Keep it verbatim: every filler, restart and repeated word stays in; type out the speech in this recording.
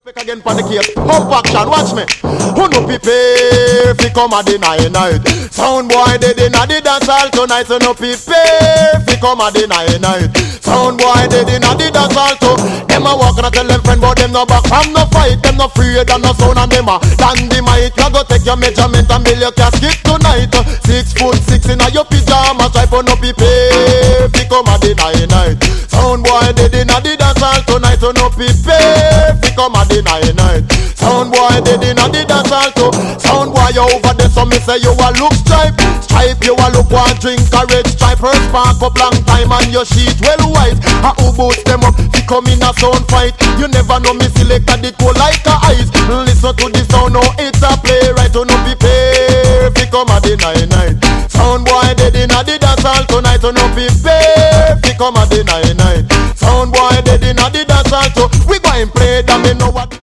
Back again for the case. Pump action, watch me. Who no prepare fi come a the night night. Sound boy dead inna the dance hall tonight. Who no prepare fi come a the night night. Sound boy dead inna the dance hall too. Them a walk and a tell them friend, but them no back from no fight. Them no afraid and no sound and them a dynamite. You go take your measurement and build your casket tonight. Six foot six inna your pajamas. Try for no prepare fi come a the night night. Sound boy dead inna the dance hall tonight. Who no prepare fi come a the night night. Sound boy dead inna the dance hall too. Sound boy you over there, so me say you a look stripe. Stripe you a look one drink a red stripe. First spark up long time and your sheet well white. A who boost them up fi come in a sound fight. You never know me select a it go like a ice. Listen to the sound, now it's a play right. You no prepare fi come a the night night. Sound boy dead inna the dance hall tonight. You no prepare fi come a the night night. Sound boy dead inna the dance hall too. We go and play that me know what